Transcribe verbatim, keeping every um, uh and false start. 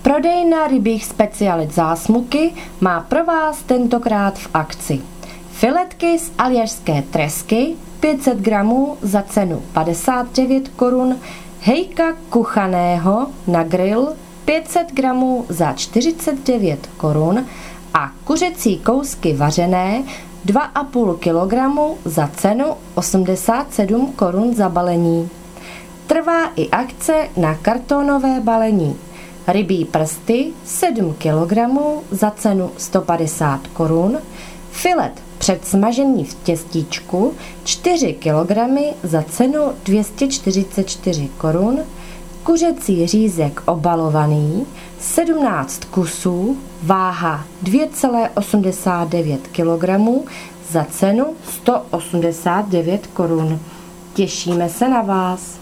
Prodejna rybích specialit Zásmuky má pro vás tentokrát v akci filetky z aljašské tresky pět set gramů za cenu padesát devět korun, hejka kuchaného na grill pět set gramů za čtyřicet devět korun a kuřecí kousky vařené dva a půl kilogramu za cenu osmdesát sedm korun za balení. Trvá i akce na kartonové balení. Rybí prsty sedm kilogramů za cenu sto padesát korun, filet předsmažený v těstíčku čtyři kilogramy za cenu dvě stě čtyřicet čtyři korun, kuřecí řízek obalovaný sedmnáct kusů, váha dvě celé osmdesát devět kilogramů za cenu sto osmdesát devět korun. Těšíme se na vás.